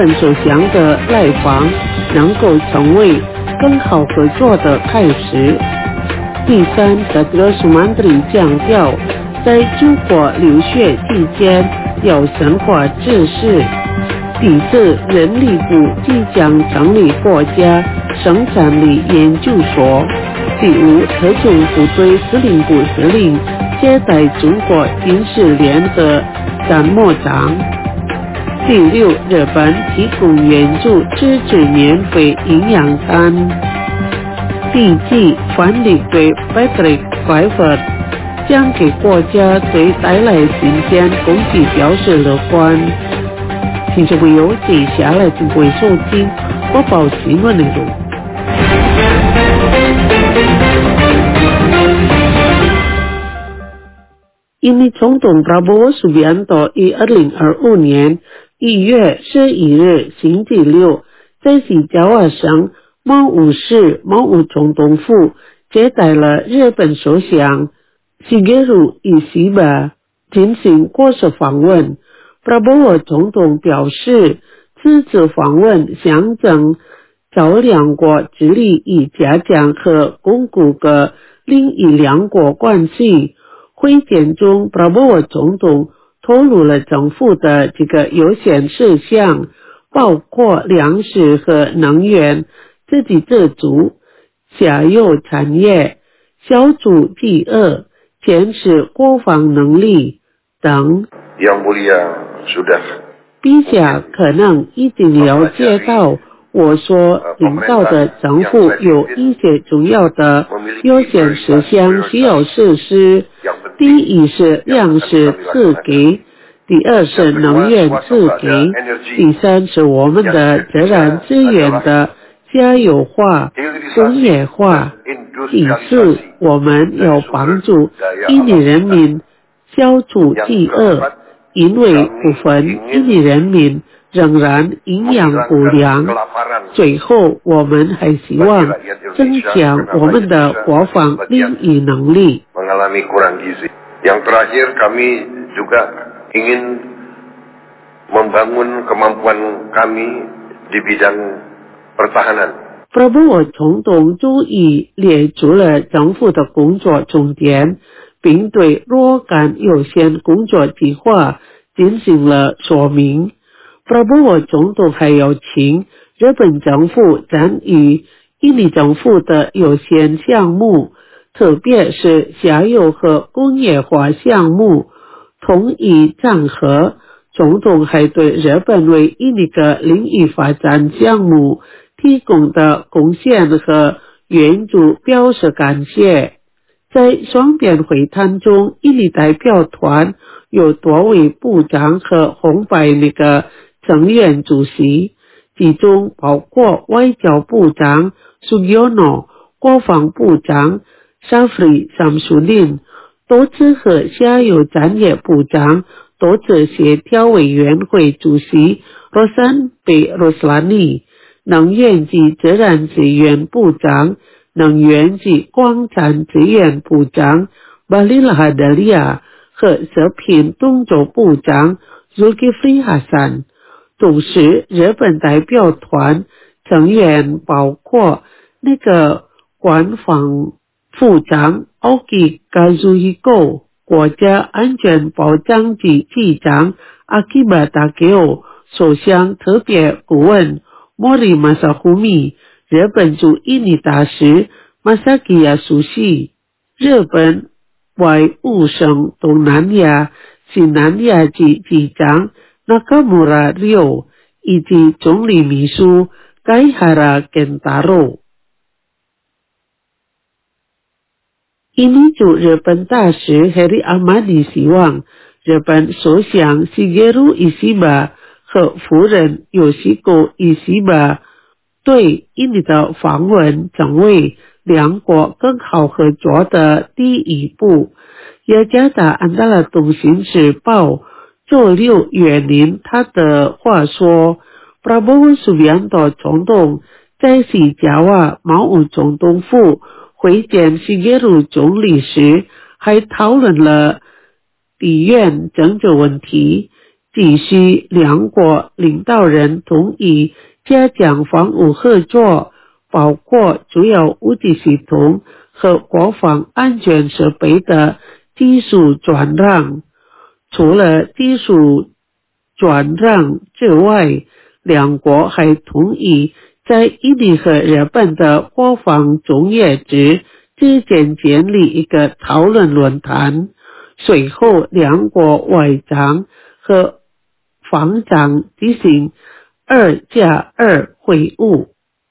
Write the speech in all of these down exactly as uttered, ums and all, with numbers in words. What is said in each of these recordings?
本首相的来访能够成为更好合作的开始。第三，德罗苏曼德里强调，在中国留学期间要深化知识。第四，人力部即将成立国家生产力研究所。第五，特种部队司令部司令接待中国军事联合参谋长。第六，日本提供援助支持免费营养餐。第七，翻译对 Patrick Kluivert 将给国家队带来新鲜攻击表示乐观。听众朋友，接下来请各位收听播报新闻内容。印尼总统 Prabowo Subianto 于二零二五年一月十一日星期六在西爪哇省茂武市茂武总统府接待了日本首相 Shigeru Ishiba 进行国事访问。Prabowo 总统表示，此次访问象征朝两国致力于加强和巩固的另一两国关系。会见中 Prabowo 总统透露了政府的几个优先事项，包括粮食和能源自给自足、下游产业、消除饥饿、坚持国防能力等。陛下可能已经了解到我所领导的政府有一些重要的优先事项需要实施。第一是粮食自给，第二是能源自给，第三是我们的自然资源的家有化、工业化，第四我们要帮助印尼人民消除饥饿，因为部分印尼人民仍然营养不良。最后我们还希望增强我们的国防领域能力。 Yang terakhir kami juga ingin membangun kemampuan kami di bidang pertahanan. Prabowo 总统注意列出了政府的工作重点，并对若干优先工作计划进行了说明。Prabowo 总统还要请日本政府参与印尼政府的优先项目，特别是下游和工业化项目。同一场合，总统还对日本为印尼的领域发展项目提供的贡献和援助表示感谢。在双边会谈中，印尼代表团有多位部长和红白那个成员主席，其中包括外交部长 Sugiono、 国防部长Shafri Samsudin， 多次和下游产业部长、多次协调委员会主席 Rosan B. Roslani， 能源及自然资源部长、能源及矿产资源部长 Bahlil Lahadalia 和食品动作部长 Zulkifli Hasan。 同时，日本代表团成员包括那个官方副长 Oki Kazuhiko、 国家安全保障局局长 Akiba Takeo、 首相特别顾问 Mori Masafumi、 日本驻印尼大使 Masaki Yasushi、 日本外务省东南亚、西南亚局局长 Nakamura Ryo 以及总理秘书 Kaihara Kentaro。印尼驻日本大使 Heri Amadi 希望日本首相 Shigeru Ishiba 和夫人 Yoshiko Ishiba 对印尼的访问成为两国更好合作的第一步。雅加达安达拉东新时报周六援引他的话说， Prabowo Subianto 总统在西爪哇茂武总统府会见Shigeru总理时，还讨论了地缘政治问题， 继续两国领导人同意加强防务合作，包括主要武器系统和国防安全设备的技术转让。除了技术转让之外，两国还同意在印尼和日本的国防中业之之间建立一个讨论论坛。随后两国外长和防长进行二加二会晤。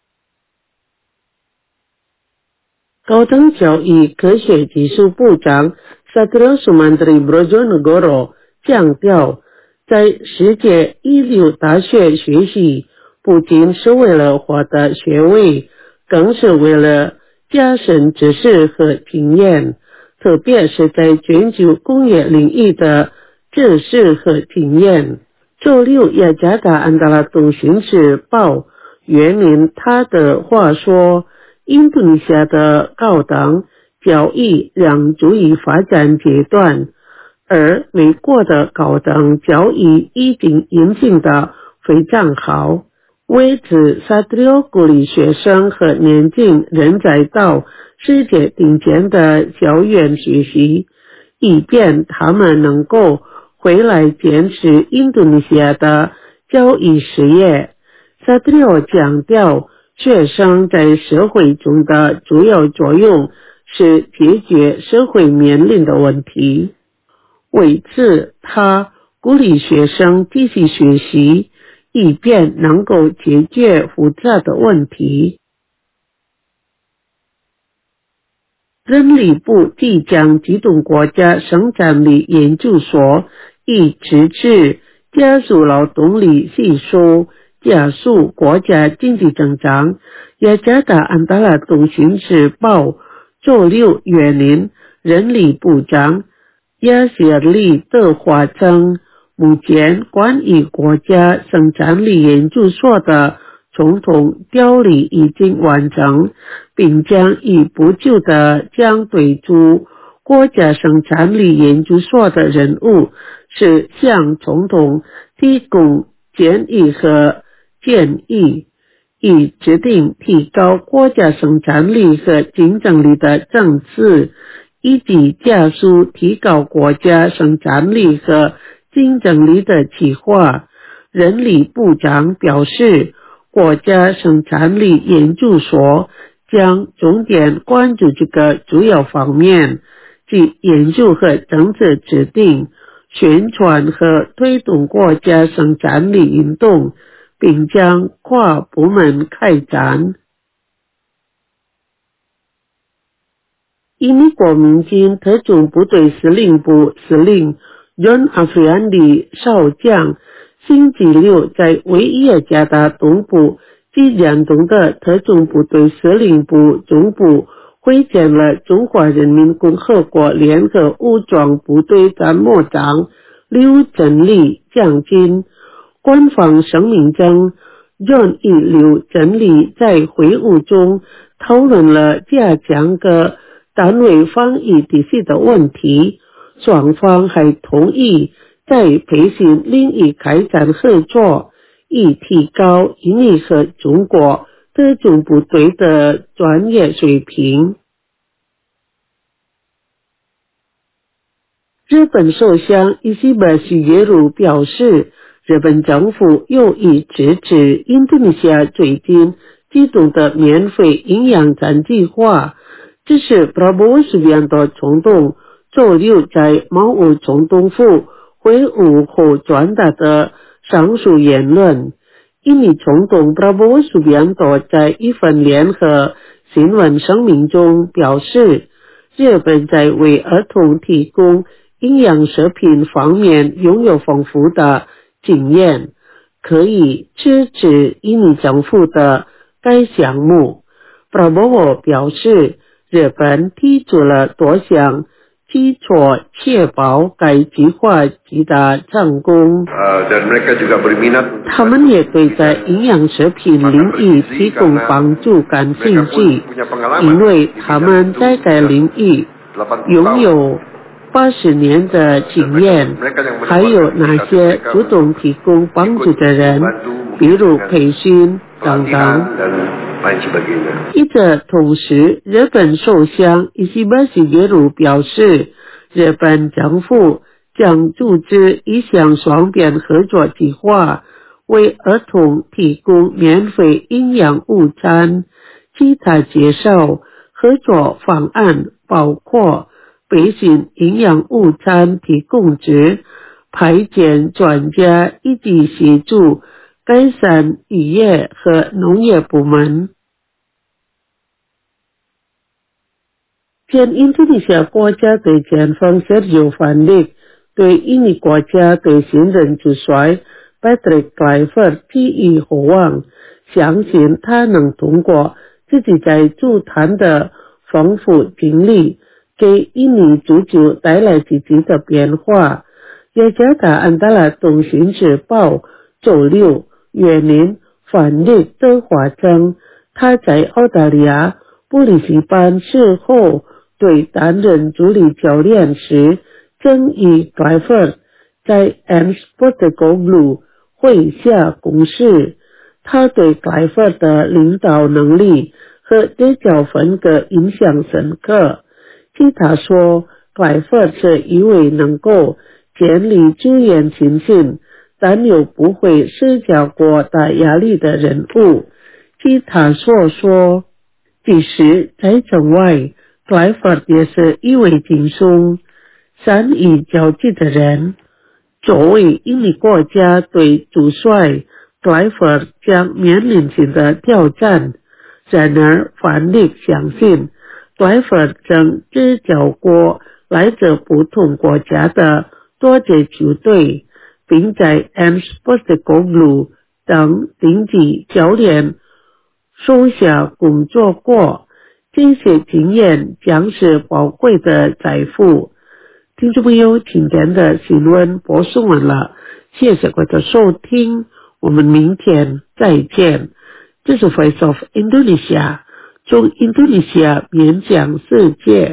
高等教育科学技术部长 Satrio Sumantri Brojonegoro 强调，在世界一流大学学习不仅是为了获得学位，更是为了加深知识和经验，特别是在全球工业领域的知识和经验。周六雅加达安达拉东新时报援引他的话说，印度尼西亚的高等教育仍处于发展阶段，而美国的高等教育已经引进的非常好。为此，萨特里鼓励学生和年轻人才到世界顶尖的校园学习，以便他们能够回来坚持印度尼西亚的教育事业。萨特里强调，学生在社会中的主要作用是解决社会面临的问题。为此，他鼓励学生继续学习，以便能够解决复杂的问题。人力部即将启动国家生产力研究所，以支持加速劳动力吸收，加速国家经济增长。雅加达安达拉东新时报周六援引人力部长亚谢利德华称，目前关于国家生产力研究所的总统调理已经完成，并将于不久的将对驻国家生产力研究所的任务是向总统提供建议和建议，以制定提高国家生产力和竞争力的政策，以及加速提高国家生产力和竞争力的计划。人力部长表示，国家生产力研究所将重点关注这个主要方面，即研究和政策制定、宣传和推动国家生产力运动，并将跨部门开展。印尼国民军特种部队司令部司令 John Afriandi 少将星期六在维伊尔加达东部吉江东的特种部队司令部总部会见了中华人民共和国联合武装部队参谋长刘振利将军。官方声明称， John 与刘振利在会晤中讨论了加强各单位防御体系的问题，双方还同意在培训领域开展合作，以提高印尼和中国特种部队的专业水平。日本首相伊西巴西耶鲁表示，日本政府有意支持印度尼西亚最近启动的免费营养餐计划。这是Prabowo Subianto总统周六在茅屋总统府会晤后传达的上述言论。印尼总统Prabowo Subianto在一份联合新闻声明中表示，日本在为儿童提供营养食品方面拥有丰富的经验，可以支持印尼政府的该项目。Prabowo 表示，日本提出了多项基础，确保该计划取得成功。他们也对在营养食品领域提供帮助感兴趣，因为他们在该领域拥有八十年的经验，还有哪些主动提供帮助的人，比如培训等等。一者同时，日本首相伊西巴西约鲁表示，日本政府将组织一项双边合作计划，为儿童提供免费营养午餐。其他介绍合作方案包括培训营养午餐提供者、派遣专家以及协助改善渔业和农业部门。前印度尼西亚国家队前锋 Sergio Van Dijk 对印尼国家队新任主帅 Patrick Kluivert 寄予厚望，相信他能通过自己在足坛的丰富经历，给印尼足球带来积极的变化。雅加达安达拉东信日报周六约明范迪的话称，他在澳大利亚布里斯班事后对担任助理教练时争议 Kluivert 在 M Sportgoglu 会下公示，他对 Kluivert 的领导能力和对角风格影响深刻。据他说， Kluivert 是一位能够建立组员亲信，但又不会施加过大压力的人物。据他所说，即使在城外， Kluivert 也是一位轻松、善于交际的人。作为印尼国家队主帅， Kluivert 将面临新的挑战。然而范迪相信 Kluivert 将执教过来自不同国家的多支球队，并在 M Sportgoglu 等顶级教练手下工作过，这些经验将是宝贵的财富。听众朋友，今天的新闻播送完了，谢谢各位的收听，我们明天再见。这是 Voice of Indonesia， 从印度尼西亚面向世界。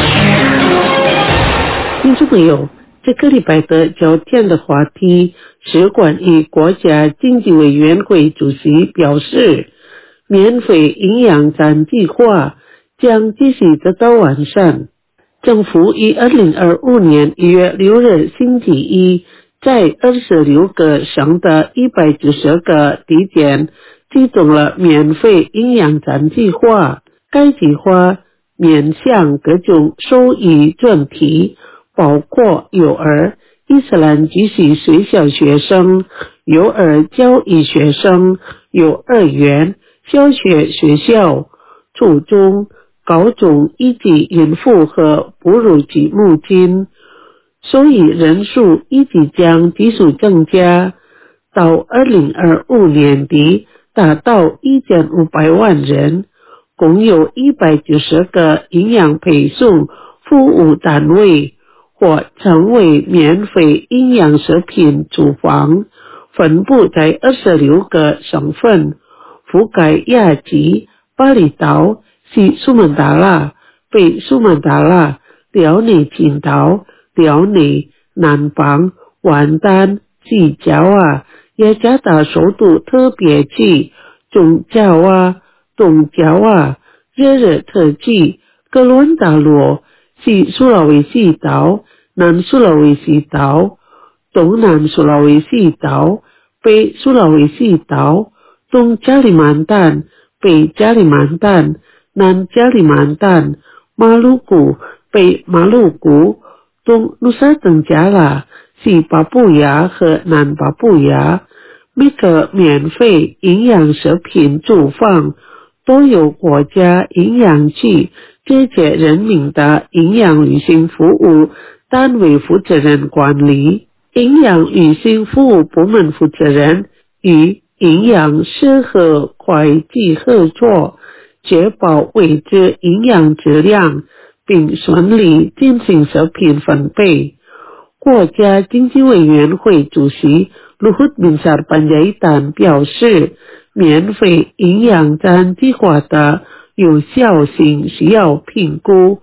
听众朋友，这个礼拜的焦点的话题是关于国家经济委员会主席表示，免费营养餐计划将继续得到完善。政府于二零二五年一月六日星期一，在二十六个省的一百九十个地点启动了免费营养餐计划。该计划面向各种受益专题，包括幼儿、伊斯兰寄宿学校学生、幼儿教育学生、幼儿园、小学学校、初中、高中以及孕妇和哺乳期母亲，受益人数以及将继续增加，到二零二五年底达到一千五百万人，共有一百九十个营养配送服务单位或成为免费营养食品厨房，分布在二十六个省份，覆盖亚吉、巴厘岛、西苏门答腊、北苏门答腊、辽宁群岛、辽宁、南方、完丹、西爪哇、雅加达首都特别区、中爪哇、东爪哇、热热特区、哥伦达罗、西苏拉威西岛、南苏拉威西岛、东南苏拉威西岛、北苏拉威西岛、东加里曼丹、北加里曼丹、南加里曼丹、马鲁古、北马鲁古、东努沙登加拉、西巴布亚和南巴布亚。每个免费营养食品厨房都由国家营养局这些人民的营养旅行服务单位负责人管理。营养旅行服务部门负责人与营养师和会计合作，确保维持营养质量，并顺利进行食品分配。国家经济委员会主席Luhut Binsar Panjaitan表示，免费营养餐计划的有效性需要评估，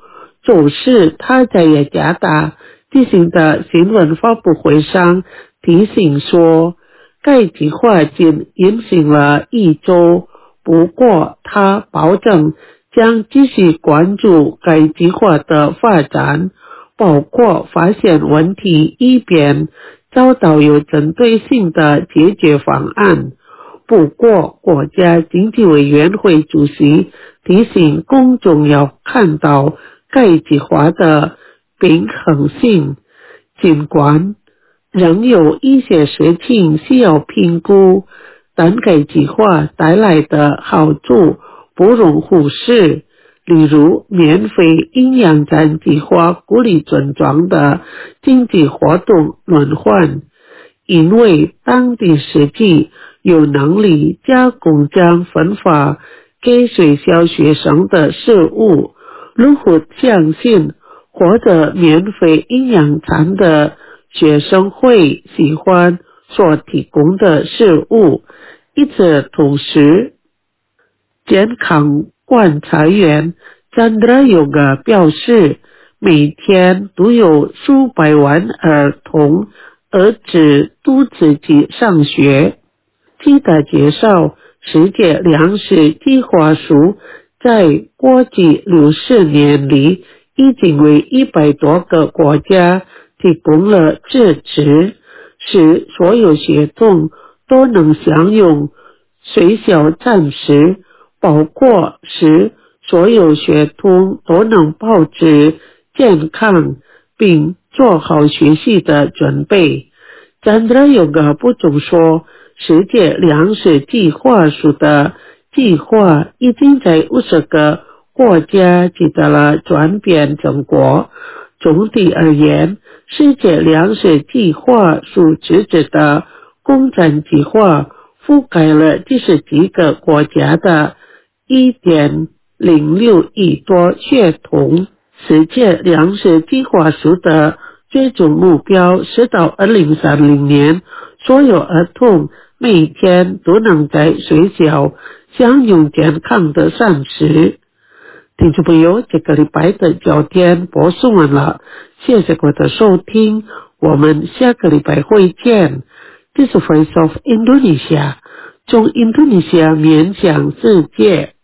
走势他在雅加达进行的新闻发布会上提醒说，该计划仅进行了一周，不过他保证将继续关注该计划的发展，包括发现问题以便找到有针对性的解决方案。不过，国家经济委员会主席提醒公众要看到该计划的平衡性，尽管仍有一些事情需要评估，但该计划带来的好处不容忽视。例如，免费营养餐计划鼓励村庄的经济活动轮换，因为当地实际有能力加工将分发给学校学生的食物。如果相信获得免费营养餐的学生会喜欢所提供的食物，与此同时，健康观察员 Chandra Yoga 表示，每天都有数百万儿童儿子都自己上学。记得介绍，世界粮食计划署在过去六十年里已经为一百多个国家提供了支持，使所有学童都能享用学校餐食，包括使所有学童都能保持健康并做好学习的准备。Chandra Yoga 补充说，世界粮食计划署的计划已经在五十个国家取得了转变成果。总体而言，世界粮食计划署支持的公餐计划覆盖了几十几个国家的 一点零六亿多血统。世界粮食计划署的最终目标是到二零三零年，所有儿童每天都能在学校享用健康的膳食。听众朋友，这个礼拜的焦点播送完了，谢谢各位的收听，我们下个礼拜会见。这是 Voice of Indonesia， 从印度尼西亚面向世界。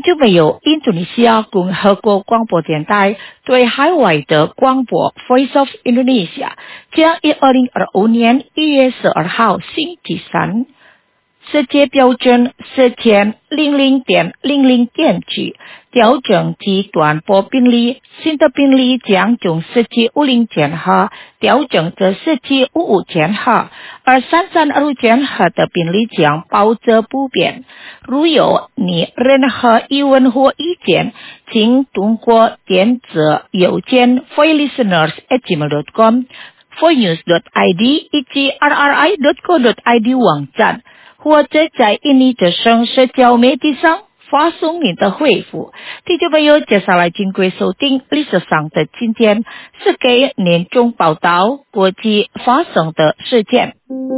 就没有印度尼西亚共和国广播电台对海外的广播 Voice of Indonesia 将于二零二五年一月十二号星期三世界标准四千零零点零零点几调整其短波频率，新的频率将从四七五零千赫调整至四七五五千赫，而三三二千赫的频率将保持不变。如有你任何疑问或意见，请通过电子邮件 voice listeners at gmail dot com、voice news dot I D 以及 R R I dot co dot I D 网站，或者在印尼的省社交媒体上发送你的回复。听众朋友，接下来请贵收听历史上的今天，是给年终报道国际发生的事件。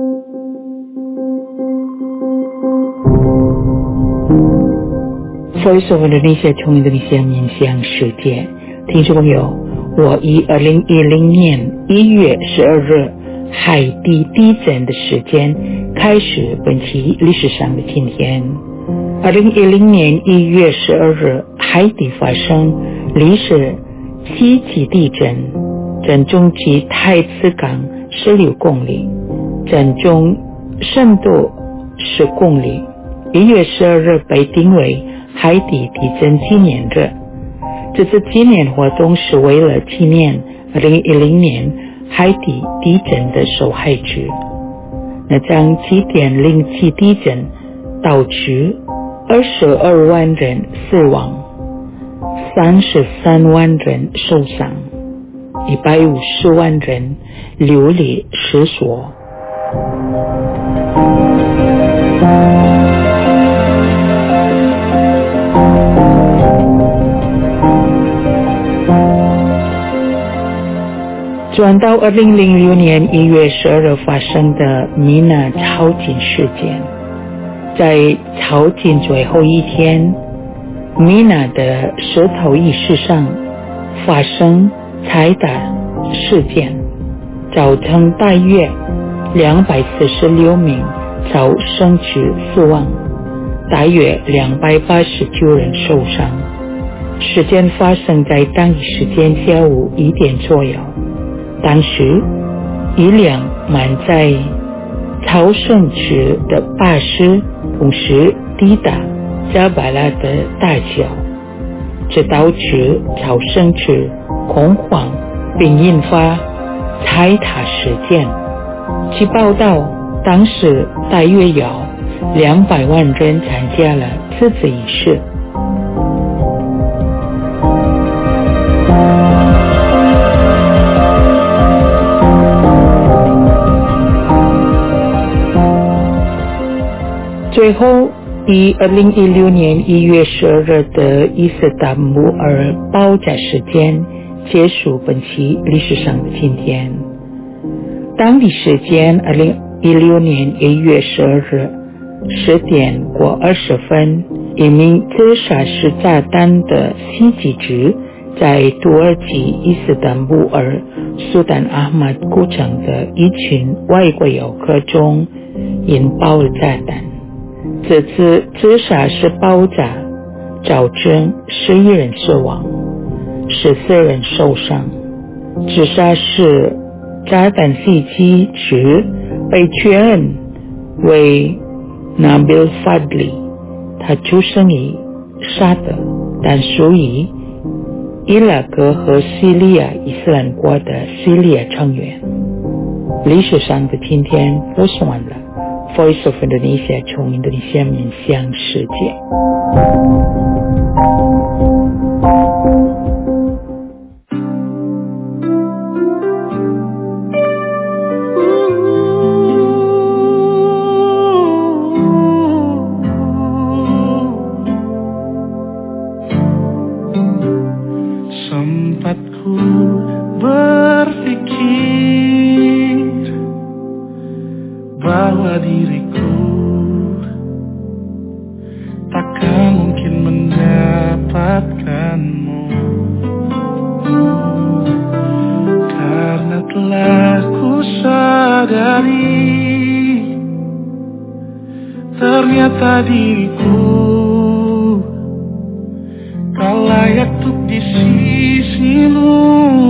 Voice of Indonesia 从印度尼西亚面向世界，听众朋友，我以二零一零年一月十二日海地地震的时间开始本期历史上的今天。二零一零年一月十二日，海地发生历史七级地震，震中距太子港十六公里，震中深度十公里。一月十二日被定为海地地震纪念日。这次纪念活动是为了纪念二零一零年海地地震的受害者。那将七点零七地震导致二十二万人死亡，三十三万人受伤，一百五十万人流离失所。转到二零零六年一月十二日发生的米娜超警事件，在超警最后一天，米娜的石头仪式上发生踩踏事件，造成大约两百四十六名遭生者死亡，大约两百八十九人受伤。事件发生在当地时间下午一点左右。当时一辆满载朝圣者的巴士同时抵达加巴拉的大桥，这导致朝圣者恐慌并引发踩踏事件。据报道，当时大约有两百万人参加了此次仪式。最后，以二零一六年一月十二日的伊斯坦布尔爆炸事件结束本期历史上的今天。当地时间二零一六年一月十二日十点过二十分，一名自杀式炸弹的袭击者在土耳其伊斯坦布尔苏丹阿马德古城的一群外国游客中引爆了炸弹。这次自杀式爆炸造成十一人死亡，十四人受伤。自杀式炸弹袭击者被确认为 Nabil Fadli， 他出生于沙特，但属于伊拉克和叙利亚伊斯兰国的叙利亚成员。历史上的今天播送完了。Voice of Indonesia 从印度尼西亚面向世界。 Sempatku berpikir bahwa diriku takkan mungkin mendapatkanmu, karena telah ku sadari ternyata diriku di sisimu.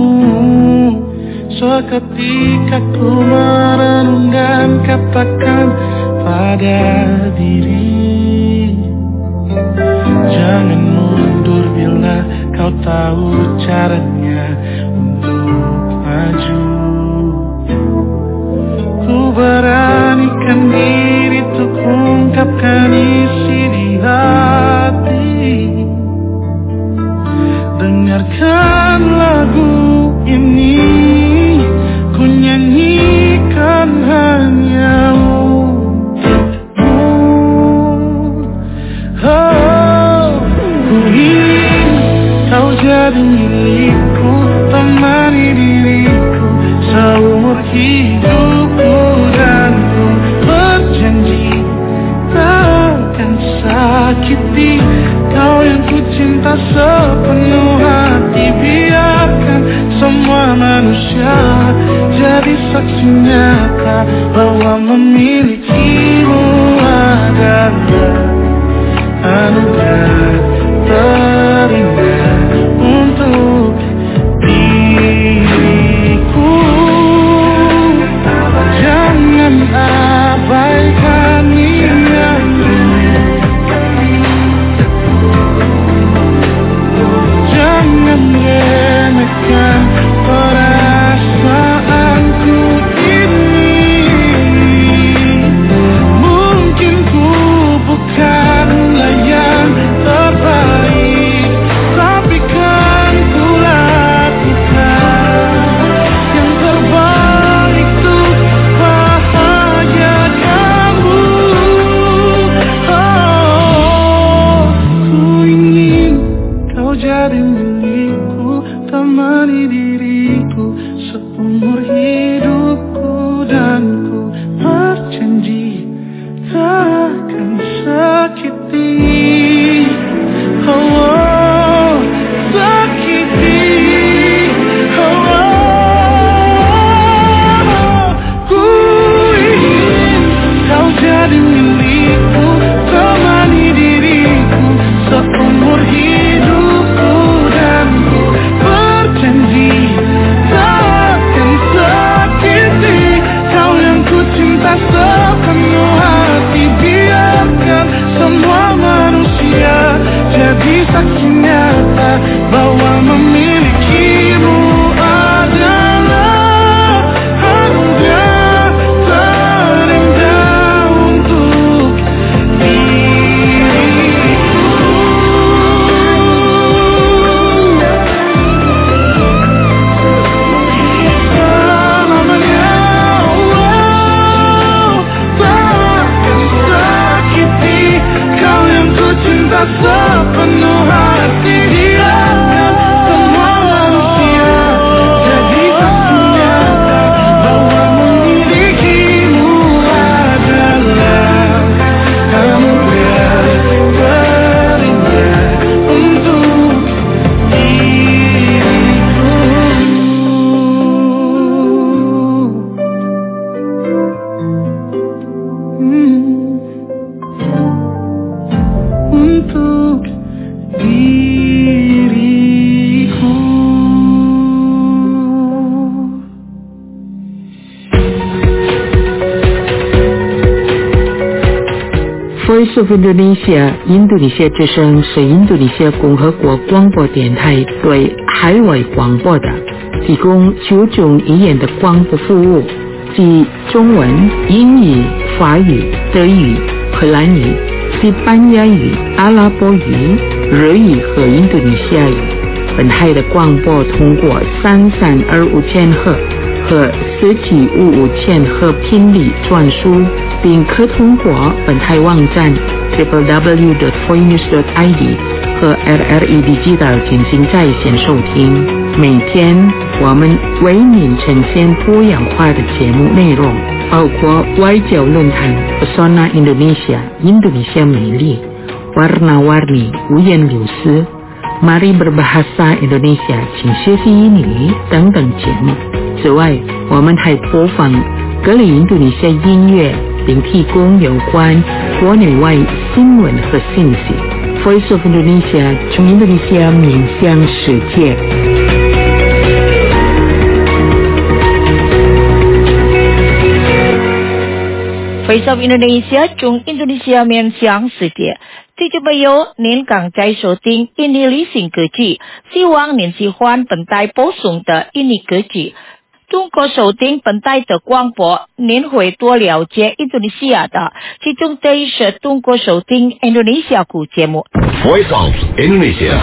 Seketika ku merenung dan katakan pada diri, jangan mundur bila kau tahu caranya untuk maju. Ku beranikan diri untuk ungkapkan isi di hati. Dengarkan lagu ini, ku nyanyikan hanya untukmu. Oh, ku ingin kau jadi milikku, temani diriku seumur hidupku, dan ku berjanji takkan sakiti kau yang ku cinta sepenuh hati. Biarkan semua manusia jadi saksi nyata bahwa memilikimu adalah anugerah terindah untuk diriku. Jangan abaikan niatmu, jangan remehkan perasaanku ini. Mungkin ku bukanlah yang terbaik, tapi kan ku lakukan yang terbaik untuk bahagia kamu. Oh, ku ingin kau jadi milikku, temani diriku seumur hidupku, dan ku berjanji takkan sakiti. Oh, oh, sakiti. Oh, oh, ku ingin kau jadi milikku, temani diriku seumur hidupku, dan ku berjanji takkan sakiti kau yang ku cinta sepenuh hati. Biarkan semua manusia jadi saksi nyata bahwa memilikimu adalah anugerah terindah untuk diriku. Selamanya, oh, takkan sakiti kau yang ku cinta sepenuh hati. Biarkan semua manusia jadi saksi nyata bahwa memilikimu adalah anugerah terindah untuk diriku. Hmm. Untuk diriku. Voice of Indonesia 印度尼西亚之声是印度尼西亚共和国广播电台对海外广播的提供九种语言的广播服务，即中文、英语、法语、德语、荷兰语、西班牙语、阿拉伯语、日语和印度尼西亚语。本台的广播通过三三二五千赫和四七五五千赫频率传输，并可通过本台网站 double-u double-u double-u dot voinews dot i d 和 R R E Digital 进行在线收听。每天我们为您呈现多样化的节目内容，包括外交论坛 Pesona Indonesia 印度尼西亚美丽、Warna-warni 五颜六色、Mari Berbahasa Indonesia 请学习英语等等节目。此外，我们还播放各类印度尼西亚音乐，并提供有关国内外新闻和信息。 Voice of Indonesia 从印度尼西亚面向世界。 Voice of Indonesia 从印度尼西亚面向世界。听众朋友，您刚在收听印尼旅行歌曲，希望您喜欢本台播送的印尼歌曲。通过收听本台的广播，您会多了解印度尼西亚的，其中这一是通过收听印度尼西亚古节目。 Voice of Indonesia。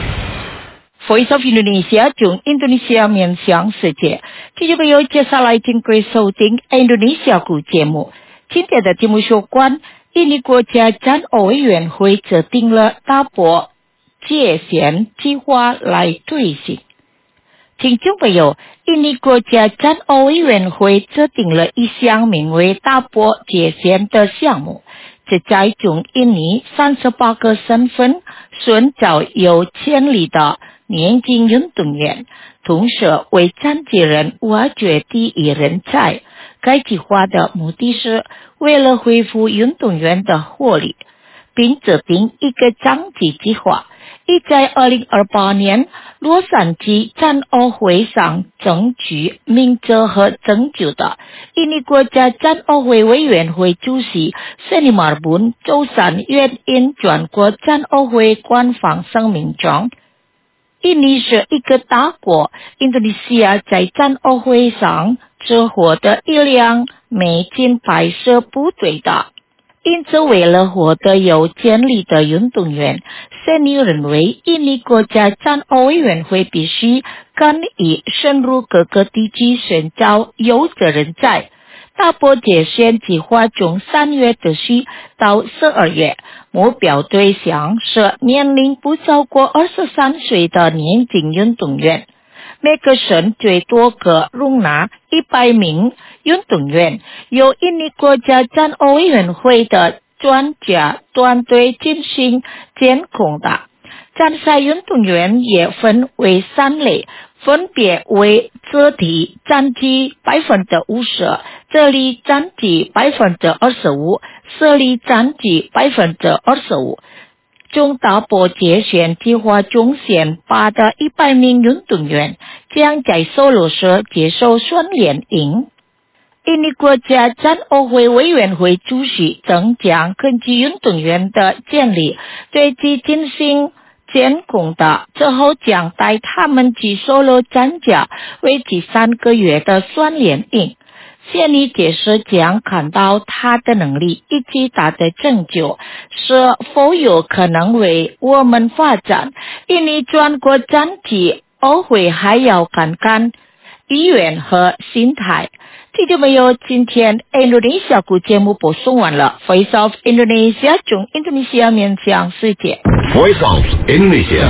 Voice of Indonesia 从印度尼西亚面向世界。听众朋友，接下来请各位收听印度尼西亚古节目。今天的节目有关印尼国家战奥委员会制定了打破界限计划来推行。听众朋友，印尼国家战奥委员会制定了一项名为打破界限的项目，旨在从印尼三十八个省份寻找有潜力的年轻运动员，同时为残疾人挖掘第一人才。该计划的目的是为了恢复运动员的活力，并制定一个长期计划，以在二零二八年洛杉矶战奥会上争取名额和拯救的。印尼国家战奥会委员会主席Seni Marbun周三愿因全国战奥会官方声明中，印尼是一个大国，印度尼西亚在战奥会上只获得一辆美金拍摄部队的，因此为了获得有潜力的运动员，Seni认为印尼国家战奥委员会必须更以深入各个地区寻找优质人才。打破界限计划从三月持续到十二月，目标对象是年龄不超过二十三岁的年轻运动员。每个省最多可容纳一百名运动员，由印尼国家战奥委员会的专家团队进行监控的。参赛运动员也分为三类，分别为肢体残疾百分之五十，智力残疾百分之二十五，视力残疾百分之二十五。从打破界限计划中选拔的一百名运动员将在首罗市接受训练营。印尼国家战奥会委员会主席曾将根据运动员的建立对其进行监控的，之后将带他们去首罗参加为期三个月的训练营。现你解释将看到他的能力以及他的成就是否有可能为我们发展。印尼全国战体奥会还要看看意愿和心态。听众朋友，今天印度尼西亚古节目播送完了。Voice of Indonesia 从印度尼西亚面向世界。 Voice of Indonesia。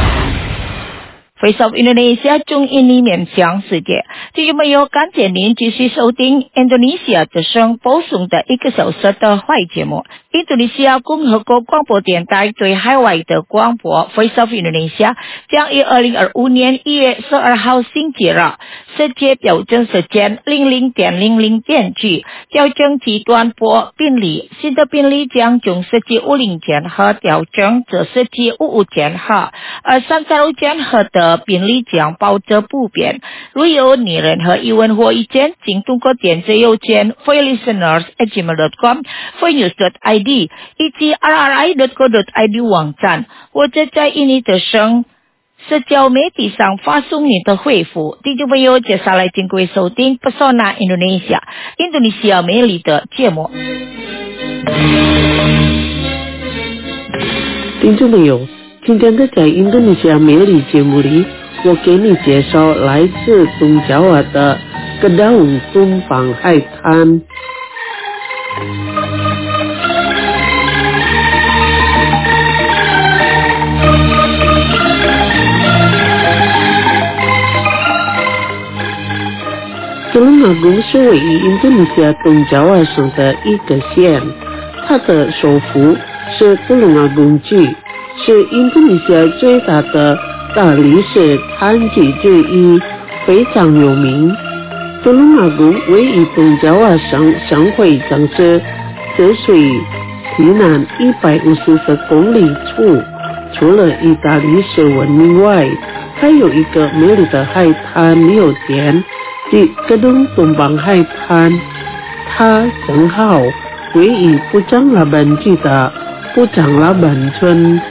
Voice of Indonesia 从印尼面向世界。听众朋友，感谢您继续收听印度尼西亚之声播送的一个小时的坏节目。印度尼西亚共和国广播电台对海外的广播 Voice of Indonesia 将于二零二五年一月十二号星期日世界标准时间零零点零零点几调整其短波频率，新的频率将从十七五零千赫调整至十七五五千赫，而三十六千赫的频率将保持不变。如有你任何疑问或意见，请通过电子邮件 for listeners at gmail dot com for news dot I D 以及 r r i dot co dot I D 网站，或者在印尼的声社交媒体上发送你的回复。听众朋友，接下来请各位收听 Pesona Indonesia 印度尼西亚美丽的节目。 听众朋友，今天的在印度尼西亚美丽节目里，我给你介绍来自东爪哇的Kedaung Tumpang海滩。Tulungagung 是位于印度尼西亚东爪哇省的一个县，它的首府是Tulungagung区，是印度尼西亚最大的大理石产区之一，非常有名。Tulungagung 位于东爪哇省省会城市之水西南一百五十公里处， 除了意大利式文明外，还有一个美丽的海滩六点，即格东东邦海滩。它正好位于布张拉本区的布张拉本村。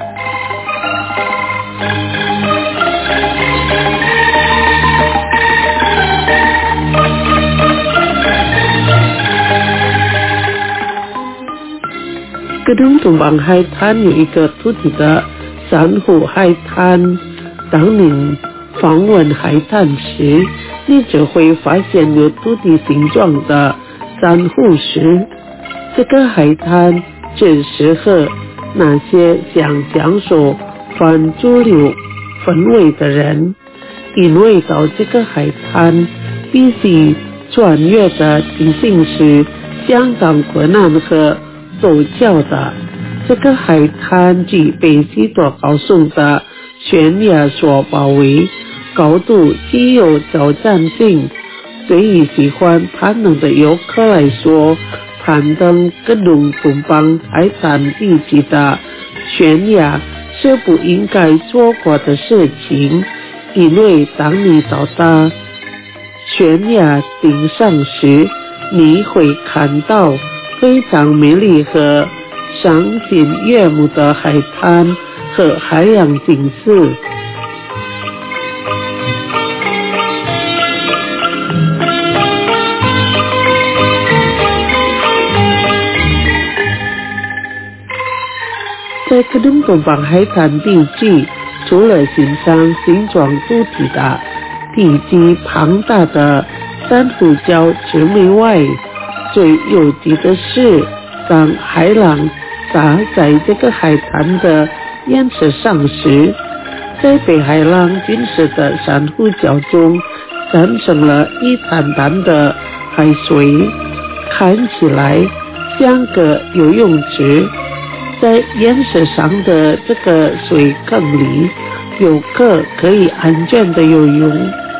格东东邦海滩有一个凸起的珊瑚海滩，当你访问海滩时，你就会发现有凸起形状的珊瑚石。这个海滩只适合那些想享受反主流氛围的人，因为到这个海滩必须穿越的地形是相当困难和陡峭的。这个海滩既被许多高耸的悬崖所包围，高度具有挑战性。对于喜欢攀登的游客来说，攀登格东东邦海滩地区的悬崖是不应该错过的事情，因为当你到达悬崖顶上时，你会看到非常美丽和赏心悦目的海滩和海洋景致。在格东东邦海滩地区，除了欣赏形状凸起的体积庞大的珊瑚礁之美外，最有趣的是当海浪打在这个海滩的岩石上时，在北海浪浸湿的珊瑚礁中产生了一滩滩的海水，看起来像个游泳池。在岩石上的这个水坑里，游客可以安全的游泳。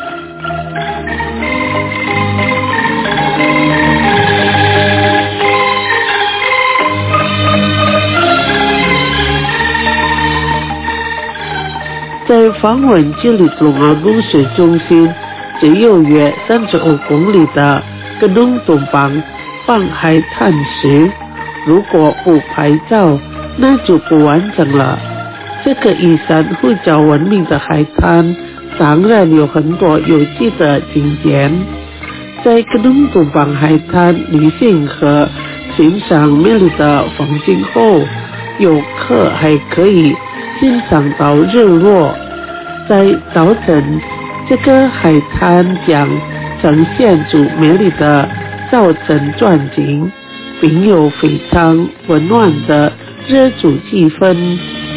在访问吉里隆奥公市中心只有约三十五公里的格东东邦邦海滩时，如果不拍照，那就不完整了。这个以珊瑚礁闻名的海滩当然有很多有趣的景点。在格东东邦海滩旅行和欣赏美丽的风景后，游客还可以欣赏到日落。在早晨，这个海滩将呈现出美丽的早晨转景，并有非常温暖的热煮气氛。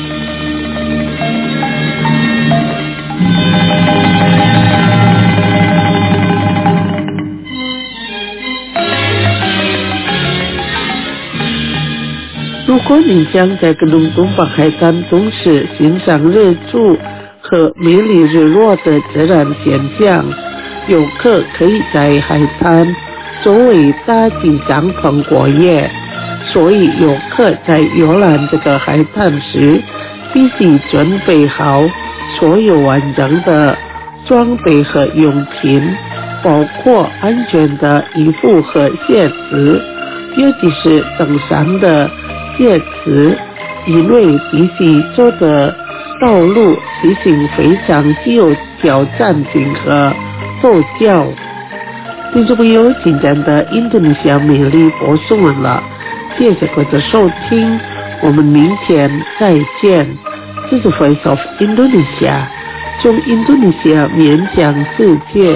如果你想在格东东邦海滩同时欣赏日出和美丽日落的自然现象，游客可以在海滩周围搭起帐篷过夜。所以游客在游览这个海滩时，必须准备好所有完整的装备和用品，包括安全的衣服和鞋子，尤其是登山的鞋子，因为必须走的道路地形非常具有挑战性和陡峭。听众朋友，今天的印度尼西亚美丽播送完了，谢谢各位的收听，我们明天再见。这是 Voice of Indonesia， 从印度尼西亚面向世界。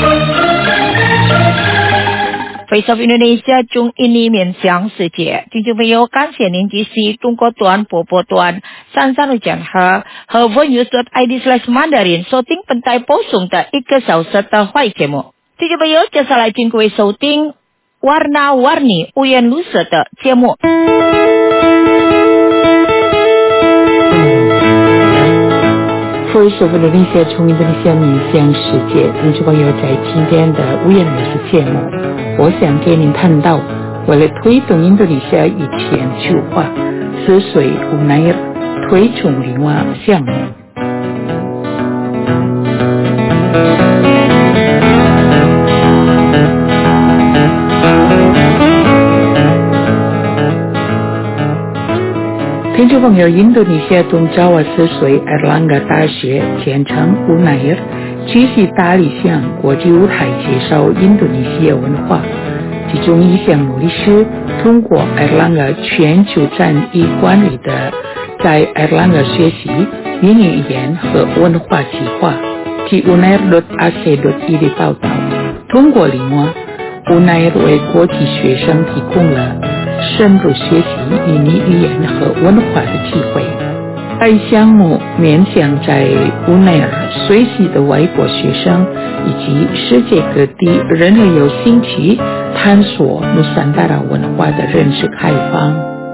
Voice of Indonesia 中印尼面向世界，听众朋友，感谢您支持中国端播播端三三六讲和和 voice dot i d slash mandarin 收听本台播送的一个小时的坏节目。听众朋友，接下来请各位收听 Warna-Warni Uyan Lusa 的节目。 Voice of Indonesia 从印度尼西亚面向世界，听众朋友，在今天的乌言论事节目，我想给您谈到，为了推动印度尼西亚以全球化，涉水乌奈尔推崇另外项目。听众朋友，印度尼西亚东爪哇四岁埃尔兰嘎大学简称 U N A I R 继续大力向国际舞台介绍印度尼西亚文化，其中一项努力是通过爱尔兰的全球战役管理的在爱尔兰的学习印尼语言和文化计划，据 U N A I R A C dot E D 报道，通过另外 U N A I R 为国际学生提供了深入学习印尼语言和文化的机会。该项目面向在 U N A I R 学习的外国学生以及世界各地任何有兴趣探索努萨达拉文化的人士开放。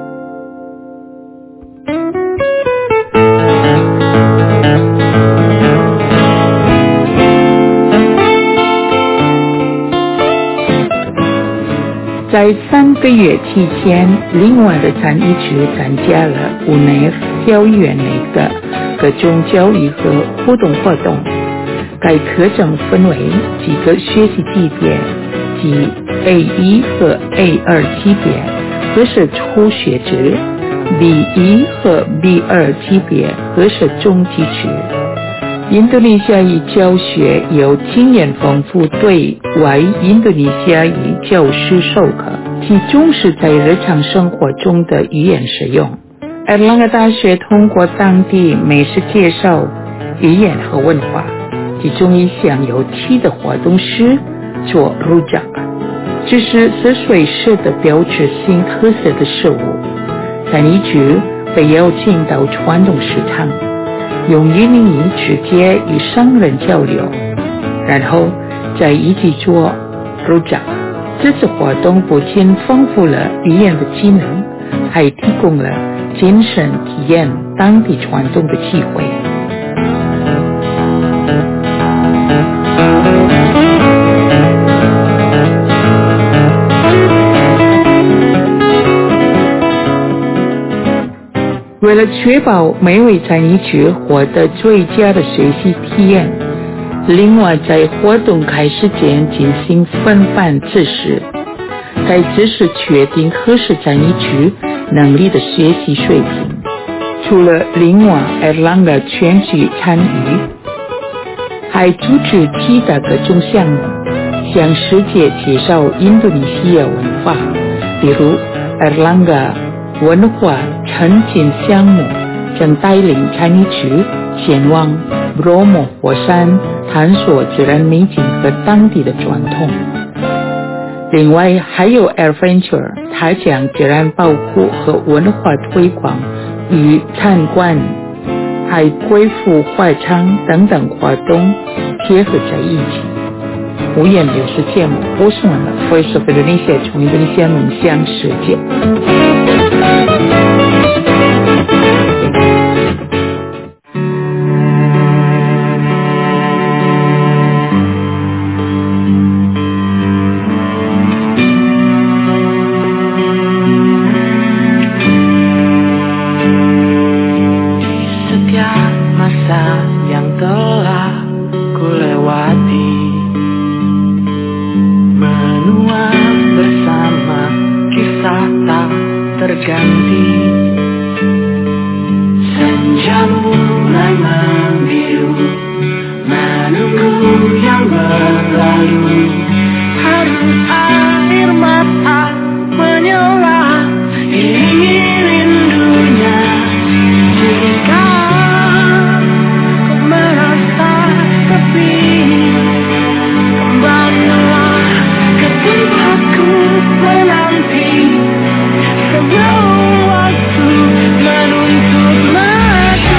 在三个月期间，另外的参与区参加了 U N A I R 教育园内的各种教育和互动活动。该课程分为几个学习级别，即 A 一 和 A 二 级别，或是初学者 B 一 和 B 二 级别，或是中级区。印度尼西亚语教学由经验丰富对外印度尼西亚语教师授课，其重视在日常生活中的语言使用。爱尔兰的大学通过当地美食介绍语言和文化，其中一项有趣的活动是做 rujak， 这是四岁时的标志性特色的食物。参与者被邀请到传统市场，用印尼语直接与商人交流，然后再一起做 rujak。 这次活动不仅丰富了语言的技能，还提供了亲身体验当地传统的机会。为了确保每位参与者获得最佳的学习体验，另外在活动开始前进行分班测试，该测试确定合适参与者能力的学习水平。除了另外爱尔兰的全局参与，还组织其他各种项目，向世界介绍印度尼西亚文化，比如爱尔兰的文化沉浸项目将带领参与者前往布罗摩火山，探索自然美景和当地的传统。另外还有 Adventure， 它将自然保护和文化推广与参观、还恢复会场等等活动结合在一起。无言流失节目播送完了 Voice of Indonesia， 从印度尼西亚梦想世界。 terganti, senja mulai membiru, menunggu yang berlalu. Harus air mata menyala, ingin rindunya. Jika kau merasa sepi, kembalilah ke tempatku menanti. Sebelum waktu menuntut mati.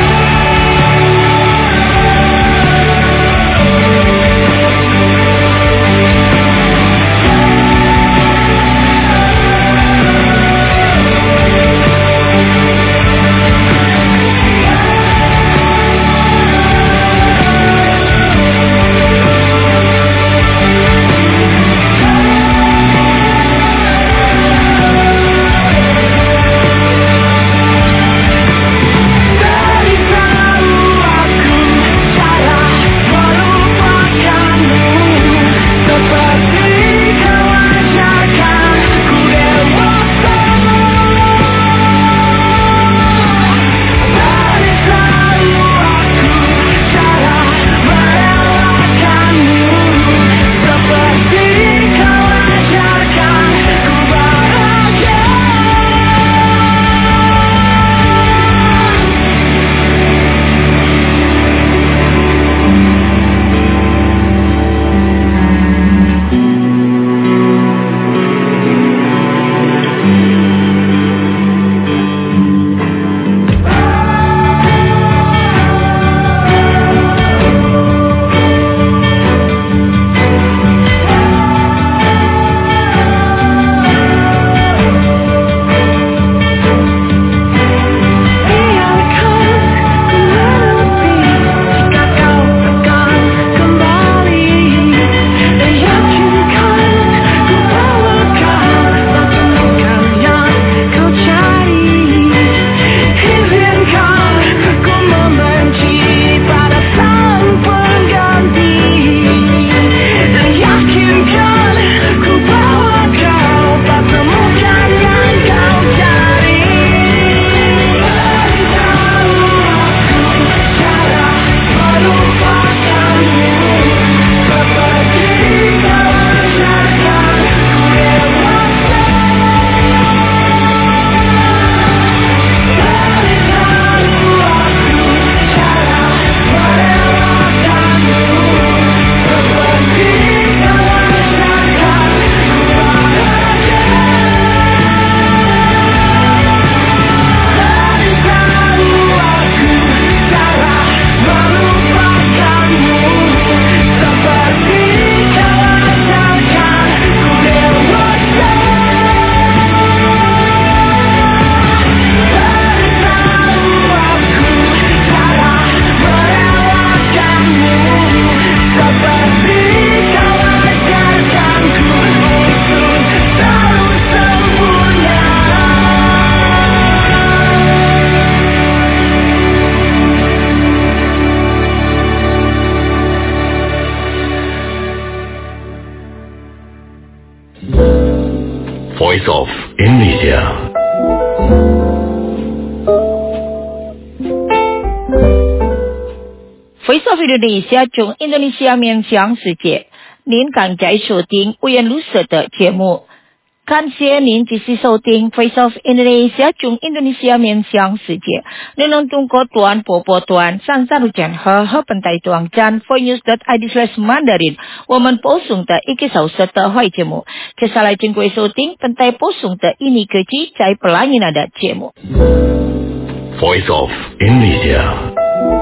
of Indonesia 中 Indonesia 面向世界，您刚在收听无言绿色的节目。感谢您继续收听 Voice of Indonesia 中 Indonesia 面向世界。您能通过短波波段三三六千赫和本台网站 voice dot i d slash mandarin 我们播送的一个小时的坏节目。接下来请各位收听本台播送的印尼科技在布拉尼纳的节目。 Voice of Indonesia。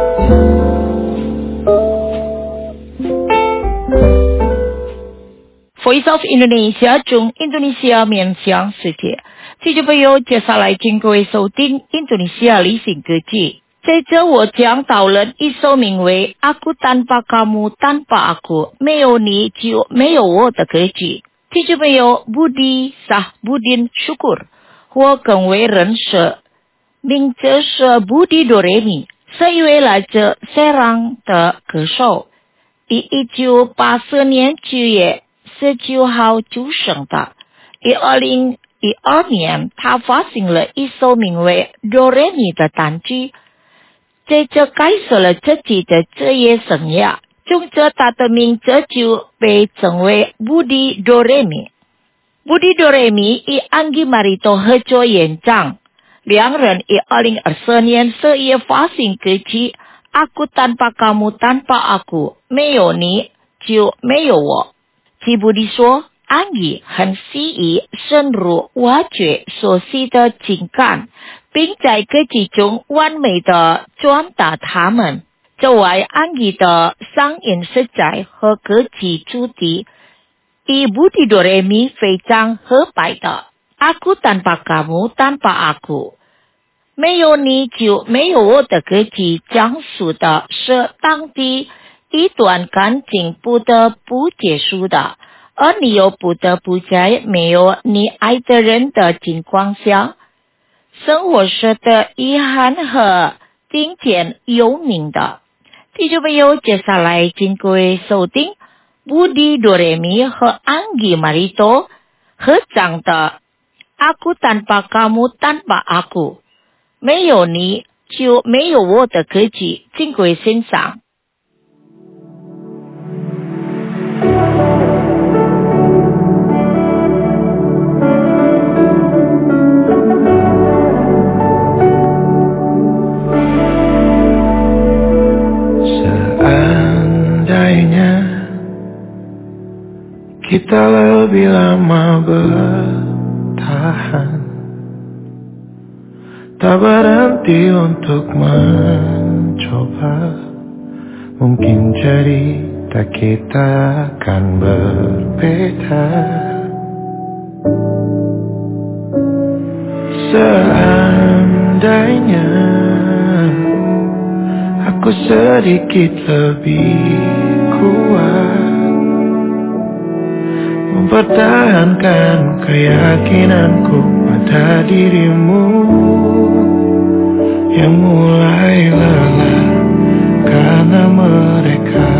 Voice of Indonesia 中 Indonesia 面向世界，听众朋友，接下来请各位收听印度尼西亚理性歌曲。在这我将讨论一首名为《Aku Tanpa Kamu Tanpa Aku》，没有你就没有我的歌曲。听众朋友 Budi Sahbudin Syukur 或更为人识，名字是 Budi Doremi， 是一位来自Serang的歌手，以一九八四年九月十九号出生的。以二零一二年，他发行了一首名为《Doremi》的单曲，在这开始了自己的职业生涯。从这他的名字就被称为 Budi Doremi。Budi Doremi 与 Anggi Marito 合作演唱，两人于二零二四年十月发行歌曲《Aku Tanpa Kamu Tanpa Aku》，没有你就没有我。吉布迪说，安怡很适宜深入挖掘所需的情感，并在歌曲中完美的传达他们。此外，安怡的嗓音色彩和歌曲主题与Budi Doremi非常合拍的。Aku Tanpa Kamu Tanpa Aku， 没有你就没有我的歌曲讲述的是当地一段感情不得不结束的，而你又不得不在没有你爱的人的情况下，生活是的遗憾和今天有名的。听众朋友，接下来请各位收听 Budi Doremi 和 Anggi Marito 合唱的 Aku Tanpa Kamu Tanpa Aku， 没有你就没有我的歌曲，请各位欣赏。 Kita lebih lama bertahan, tak berhenti untuk mencoba. Mungkin cerita kita akan berbeda. Seandainya aku sedikit lebih kuat mempertahankan keyakinanku pada dirimu yang mulai lelah karena mereka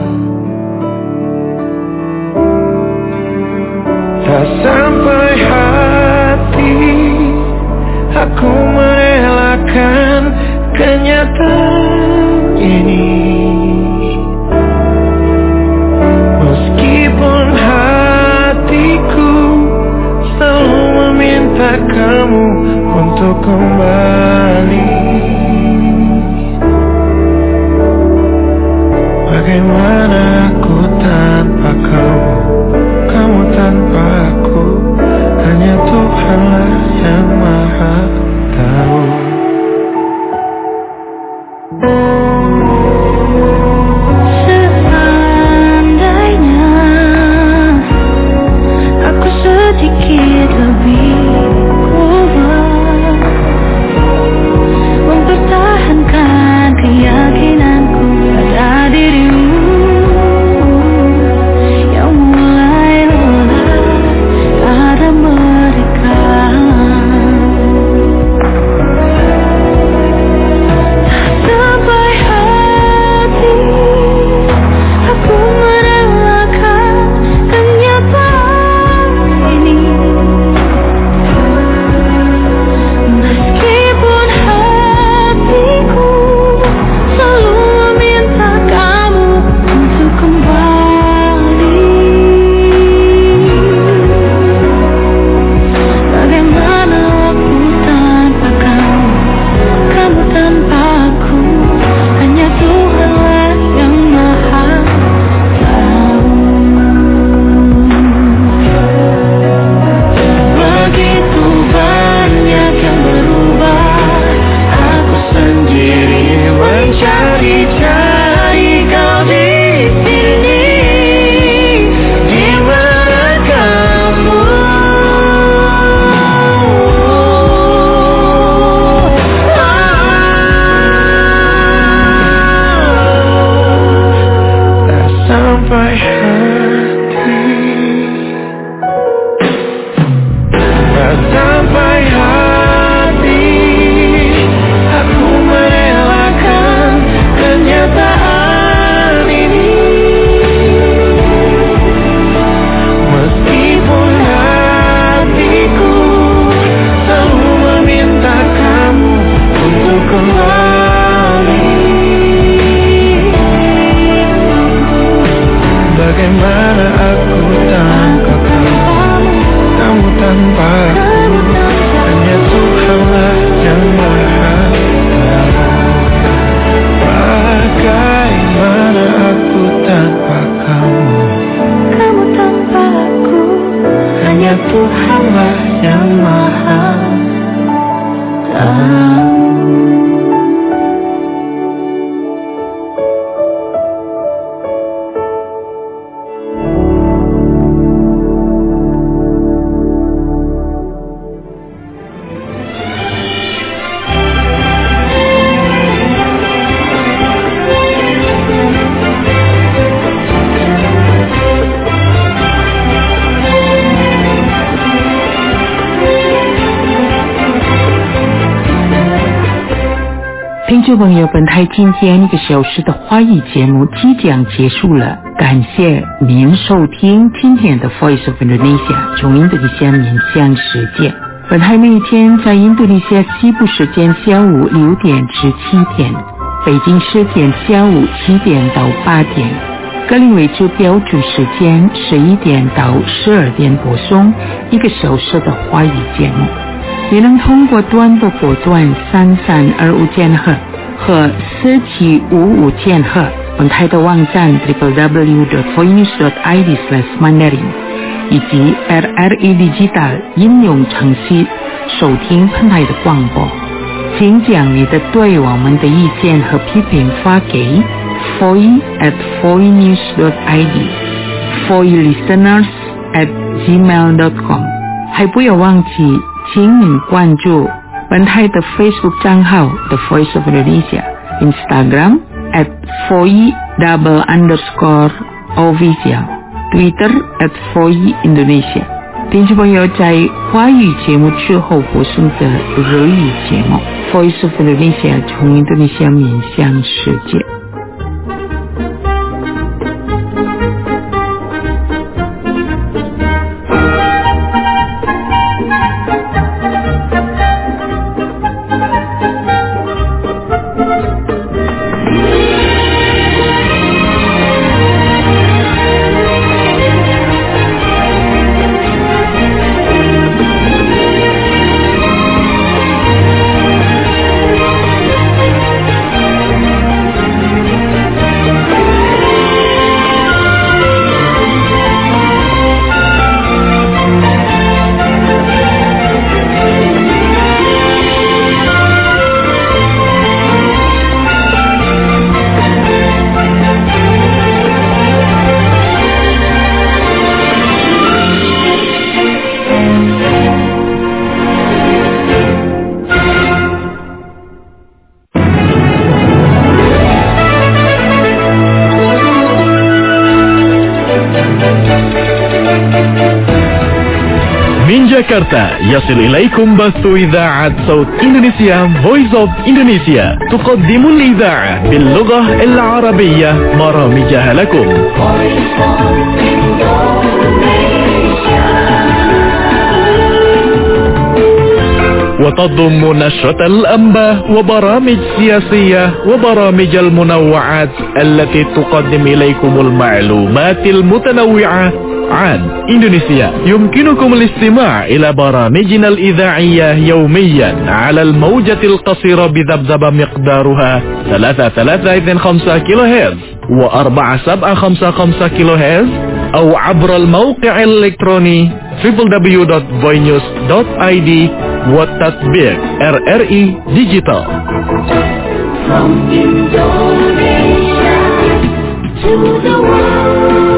tak sampai hati aku merelakan kenyataan ini. Meskipun hatiku selalu meminta kamu untuk kembali, bagaimana aku tanpa kamu, kamu tanpa aku, hanya Tuhanlah yang maha tahu. Seandainya aku sedikit lebih kuat mempertahankan keyakinanku pada dirimu 听众朋友，本台今天一个小时的华语节目即将结束了，感谢您收听今天的 Voice of Indonesia 从印度尼西亚面向世界。本台每天在印度尼西亚西部时间下午六点至七点，北京时间下午七点到八点，格林威治标准时间十一点到十二点播送一个小时的华语节目。也能通过短波波段三三二五千赫和四七五五千赫，本台的网站 double-u double-u double-u dot voinews dot i d slash mandarin 以及 R R E Digital 应用程序收听本台的广播。请将你的对我们的意见和批评发给 voice at voinews dot i d voicelisteners at gmail dot com， 还不要忘记请您关注本台的 Facebook 账号 The Voice of Indonesia， Instagram at voice double underscore official， Twitter at voice Indonesia。 听众朋友，在华语节目之后播送的日语节目 Voice of Indonesia 从印度尼西亚面向世界。 جاكرتا يصل إليكم بث إذاعة صوت إندونيسيا Voice of Indonesia تقدم الإذاعة باللغة العربية برامجها لكم. وتضم نشرة الأنباء وبرامج سياسية وبرامج المنوعات التي تقدم إليكم المعلومات المتنوعة عن إندونيسيا. يمكنكم الاستماع إلى برامجنا الإذاعية يوميا على الموجة القصيرة بذبذبة مقدارها ثلاثة ثلاثة اثنين خمسة كيلو هرتز وأربعة سبعة خمسة خمسة كيلو هرتز أو عبر الموقع الإلكتروني double-u double-u double-u dot voinews dot i d والتطبيق R R E Digital. From Indonesia to the world.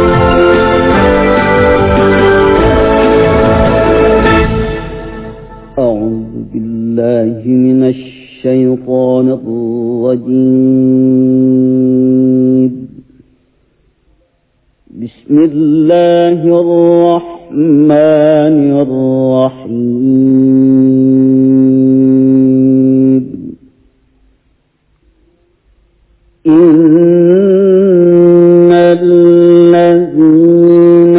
أعوذ بالله من الشيطان الرجيم. بسم الله الرحمن الرحيم. إن الذين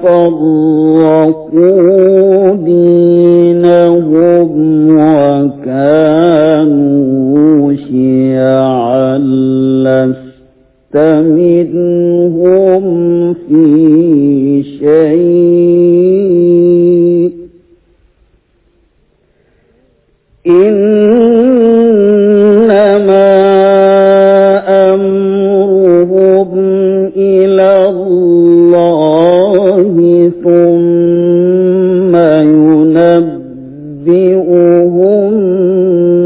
فرقوا دينهم وكانوا شيعا لست من